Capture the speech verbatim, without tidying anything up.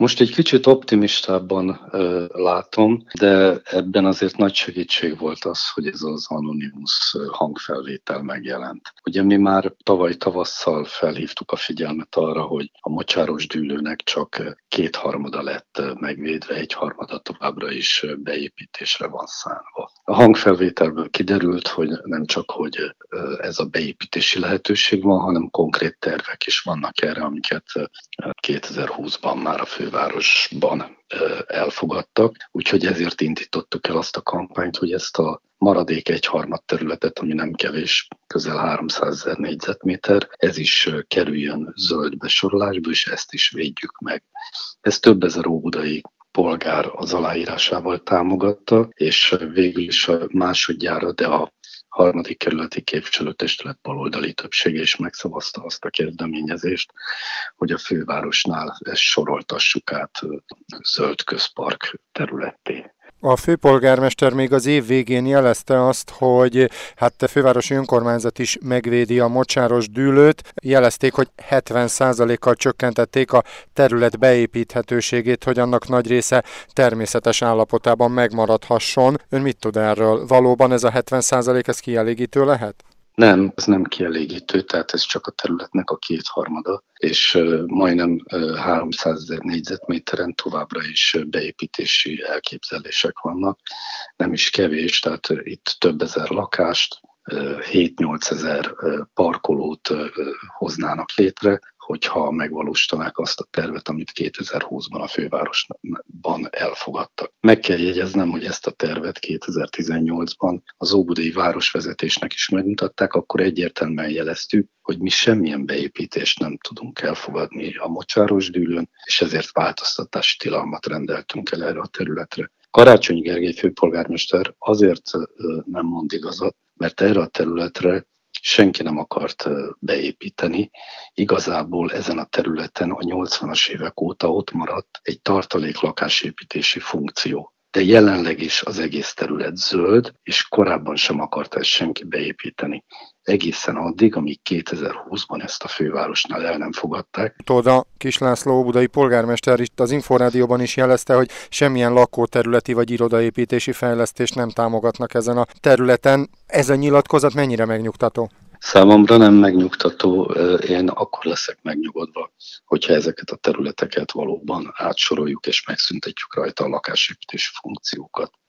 Most egy kicsit optimistábban ö, látom, de ebben azért nagy segítség volt az, hogy ez az Anonymous hangfelvétel megjelent. Ugye mi már tavaly tavasszal felhívtuk a figyelmet arra, hogy a mocsáros dűlőnek csak kétharmada lett megvédve, egyharmada továbbra is beépítésre van szánva. A hangfelvételből kiderült, hogy nem csak, hogy ez a beépítési lehetőség van, hanem konkrét tervek is vannak erre, amiket kétezer-húszban már a fővárosban elfogadtak, úgyhogy ezért indítottuk el azt a kampányt, hogy ezt a maradék egyharmad területet, ami nem kevés, közel háromszázezer négyzetméter, ez is kerüljön zöld besorolásba, és ezt is védjük meg. Ez több ezer óbudai polgár az aláírásával támogatta, és végül is a másodjára, de a harmadik kerületi képviselőtestület baloldali többsége is megszavazta azt a kezdeményezést, hogy a fővárosnál ezt soroltassuk át zöld közpark területté. A főpolgármester még az év végén jelezte azt, hogy hát a fővárosi önkormányzat is megvédi a mocsáros dűlőt. Jelezték, hogy hetven százalékkal csökkentették a terület beépíthetőségét, hogy annak nagy része természetes állapotában megmaradhasson. Ön mit tud erről? Valóban ez a hetven százalék ez kielégítő lehet? Nem, ez nem kielégítő, tehát ez csak a területnek a kétharmada, és majdnem háromszázezer négyzetméteren továbbra is beépítési elképzelések vannak. Nem is kevés, tehát itt több ezer lakást, hét-nyolc ezer parkolót hoznának létre, hogyha megvalósítanák azt a tervet, amit kétezer-húszban a fővárosban elfogadtak. Meg kell jegyeznem, hogy ezt a tervet kétezer-tizennyolcban az óbudai városvezetésnek is megmutatták, akkor egyértelműen jeleztük, hogy mi semmilyen beépítést nem tudunk elfogadni a mocsáros dűlőn, és ezért változtatási tilalmat rendeltünk el erre a területre. Karácsony Gergely főpolgármester azért nem mond igazat, mert erre a területre senki nem akart beépíteni. Igazából ezen a területen a nyolcvanas évek óta ott maradt egy tartalék lakásépítési funkció. De jelenleg is az egész terület zöld, és korábban sem akart ezt senki beépíteni. Egészen addig, amíg kétezer-húszban ezt a fővárosnál el nem fogadták. Tóda Kis László óbudai polgármester itt az Inforádióban is jelezte, hogy semmilyen lakóterületi vagy irodaépítési fejlesztést nem támogatnak ezen a területen. Ez a nyilatkozat mennyire megnyugtató? Számomra nem megnyugtató, én akkor leszek megnyugodva, hogyha ezeket a területeket valóban átsoroljuk és megszüntetjük rajta a lakásépítési funkciókat.